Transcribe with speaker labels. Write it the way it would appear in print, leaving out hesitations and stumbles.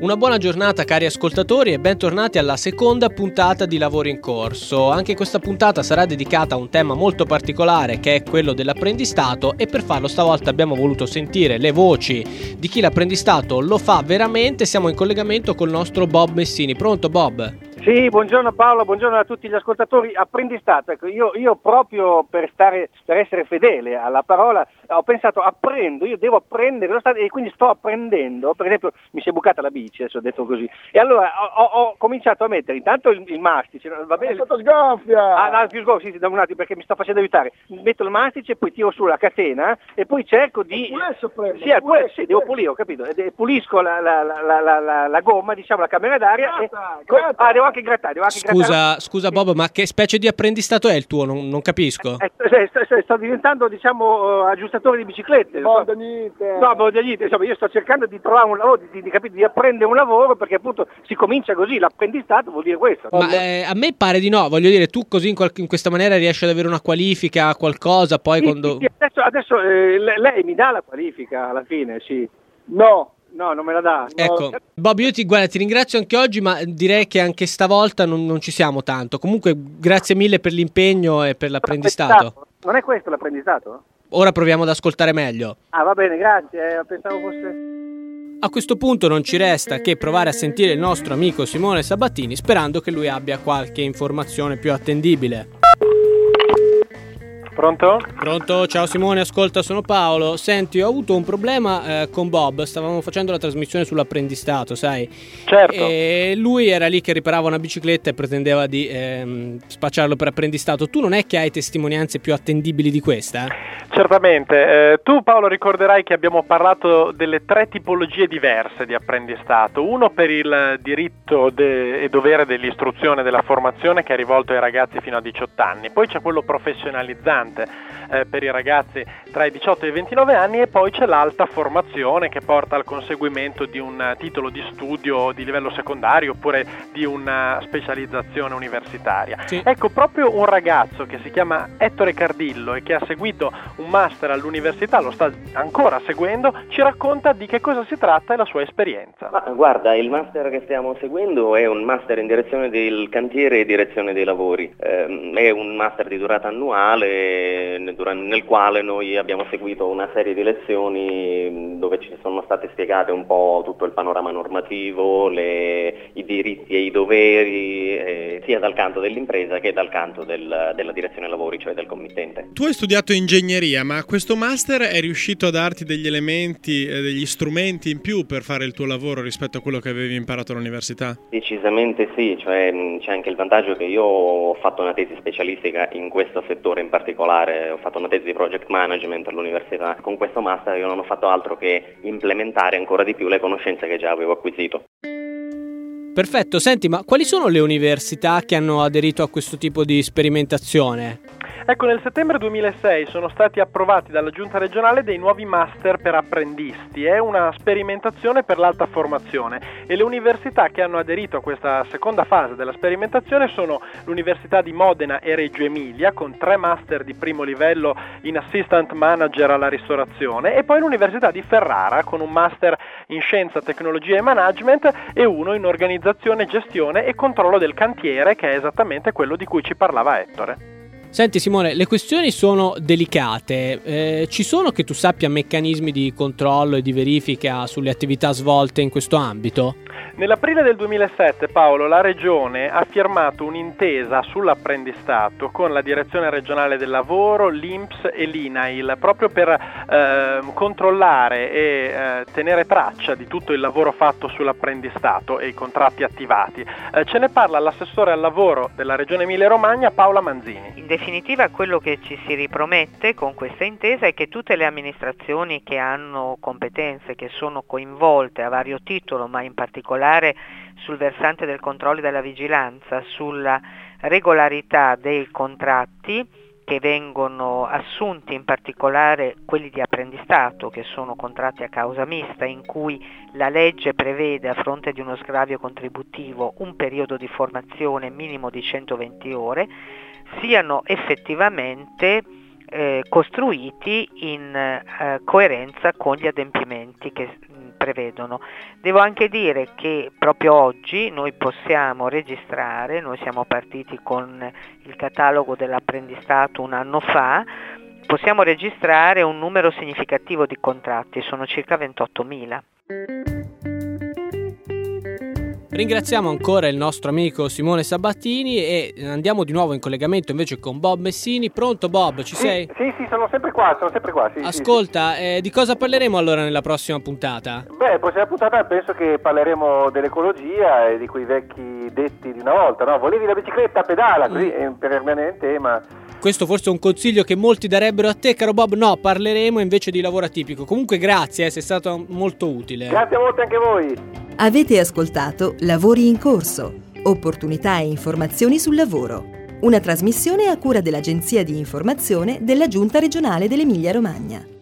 Speaker 1: Una buona giornata cari ascoltatori e bentornati alla seconda puntata di Lavoro in Corso. Anche questa puntata sarà dedicata a un tema molto particolare che è quello dell'apprendistato e per farlo stavolta abbiamo voluto sentire le voci di chi l'apprendistato lo fa veramente. Siamo in collegamento col nostro Bob Messini. Pronto Bob?
Speaker 2: Sì, buongiorno Paolo, buongiorno a tutti gli ascoltatori. Apprendistato, ecco, io proprio per essere fedele alla parola ho pensato io devo apprendere e quindi sto apprendendo. Per esempio mi si è bucata la bici, adesso ho detto così, e allora ho cominciato a mettere intanto il mastice, va bene?
Speaker 3: È stato sgonfia!
Speaker 2: Ah no, più sgonfia, sì, da un attimo perché mi sto facendo aiutare. Metto il mastice, poi tiro su la catena e poi cerco di... Sì, devo pulire, ho capito, pulisco la gomma, diciamo la camera d'aria.
Speaker 3: Gratta.
Speaker 2: Devo anche grattare.
Speaker 1: Scusa Bob, ma che specie di apprendistato è il tuo? Non capisco.
Speaker 2: Sto diventando, diciamo, aggiustatore di biciclette. Insomma, io sto cercando di trovare un lavoro, di apprendere un lavoro, perché appunto si comincia così, l'apprendistato vuol dire questo.
Speaker 1: Ma a me pare di no, voglio dire, tu così in questa maniera riesci ad avere una qualifica, qualcosa, poi
Speaker 2: sì,
Speaker 1: quando...
Speaker 2: Sì, adesso lei mi dà la qualifica alla fine, sì. No, non me la dà.
Speaker 1: Ecco, Bob, io ti ringrazio anche oggi, ma direi che anche stavolta non ci siamo tanto. Comunque, grazie mille per l'impegno e per l'apprendistato.
Speaker 2: Non è questo l'apprendistato?
Speaker 1: Ora proviamo ad ascoltare meglio.
Speaker 2: Ah, va bene, grazie. Pensavo fosse...
Speaker 1: A questo punto non ci resta che provare a sentire il nostro amico Simone Sabatini, sperando che lui abbia qualche informazione più attendibile. Pronto? Ciao Simone, ascolta, sono Paolo. Senti, ho avuto un problema con Bob, stavamo facendo la trasmissione sull'apprendistato, sai?
Speaker 3: Certo.
Speaker 1: E lui era lì che riparava una bicicletta e pretendeva di spacciarlo per apprendistato. Tu non è che hai testimonianze più attendibili di questa?
Speaker 3: Certamente. Tu Paolo ricorderai che abbiamo parlato delle 3 tipologie diverse di apprendistato. Uno per il diritto e dovere dell'istruzione e della formazione, che è rivolto ai ragazzi fino a 18 anni. Poi c'è quello professionalizzante per i ragazzi tra i 18 e i 29 anni, e poi c'è l'alta formazione che porta al conseguimento di un titolo di studio di livello secondario oppure di una specializzazione universitaria.
Speaker 1: Sì.
Speaker 3: Ecco, proprio un ragazzo che si chiama Ettore Cardillo e che ha seguito un master all'università, lo sta ancora seguendo, ci racconta di che cosa si tratta e la sua esperienza.
Speaker 4: Ma guarda, il master che stiamo seguendo è un master in direzione del cantiere e direzione dei lavori. È un master di durata annuale nel quale noi abbiamo seguito una serie di lezioni dove ci sono state spiegate un po' tutto il panorama normativo, i diritti e i doveri, sia dal canto dell'impresa che dal canto della direzione lavori, cioè del committente.
Speaker 5: Tu hai studiato ingegneria, ma questo master è riuscito a darti degli elementi, degli strumenti in più per fare il tuo lavoro rispetto a quello che avevi imparato all'università?
Speaker 4: Decisamente sì, cioè c'è anche il vantaggio che io ho fatto una tesi specialistica in questo settore in particolare, ho fatto una tesi di project management all'università. Con questo master io non ho fatto altro che implementare ancora di più le conoscenze che già avevo acquisito.
Speaker 1: Perfetto, senti, ma quali sono le università che hanno aderito a questo tipo di sperimentazione?
Speaker 3: Ecco, nel settembre 2006 sono stati approvati dalla Giunta regionale dei nuovi master per apprendisti. È una sperimentazione per l'alta formazione e le università che hanno aderito a questa seconda fase della sperimentazione sono l'Università di Modena e Reggio Emilia, con 3 master di primo livello in assistant manager alla ristorazione, e poi l'Università di Ferrara con un master in scienza, tecnologia e management e uno in organizzazione, gestione e controllo del cantiere, che è esattamente quello di cui ci parlava Ettore.
Speaker 1: Senti Simone, le questioni sono delicate, ci sono, che tu sappia, meccanismi di controllo e di verifica sulle attività svolte in questo ambito?
Speaker 3: Nell'aprile del 2007, Paolo, la Regione ha firmato un'intesa sull'apprendistato con la Direzione Regionale del Lavoro, l'INPS e l'INAIL, proprio per controllare e tenere traccia di tutto il lavoro fatto sull'apprendistato e i contratti attivati. Ce ne parla l'assessore al lavoro della Regione Emilia-Romagna, Paola Manzini.
Speaker 6: In definitiva, quello che ci si ripromette con questa intesa è che tutte le amministrazioni che hanno competenze, che sono coinvolte a vario titolo, ma in particolare sul versante del controllo e della vigilanza, sulla regolarità dei contratti che vengono assunti, in particolare quelli di apprendistato, che sono contratti a causa mista, in cui la legge prevede, a fronte di uno sgravio contributivo, un periodo di formazione minimo di 120 ore, siano effettivamente costruiti in coerenza con gli adempimenti che prevedono. Devo anche dire che proprio oggi noi possiamo registrare, noi siamo partiti con il catalogo dell'apprendistato un anno fa, possiamo registrare un numero significativo di contratti, sono circa 28.000.
Speaker 1: Ringraziamo ancora il nostro amico Simone Sabattini e andiamo di nuovo in collegamento invece con Bob Messini. Pronto Bob, ci sei?
Speaker 2: Sì, sono sempre qua. Sì,
Speaker 1: Ascolta, di cosa parleremo allora nella prossima puntata?
Speaker 2: Beh, prossima puntata penso che parleremo dell'ecologia e di quei vecchi detti di una volta, no? Volevi la bicicletta, pedala, così per rimanere in tema.
Speaker 1: Questo forse è un consiglio che molti darebbero a te, caro Bob. No, parleremo invece di lavoro atipico. Comunque grazie, sei stato molto utile.
Speaker 2: Grazie a molti anche voi.
Speaker 7: Avete ascoltato Lavori in corso, opportunità e informazioni sul lavoro. Una trasmissione a cura dell'Agenzia di Informazione della Giunta Regionale dell'Emilia-Romagna.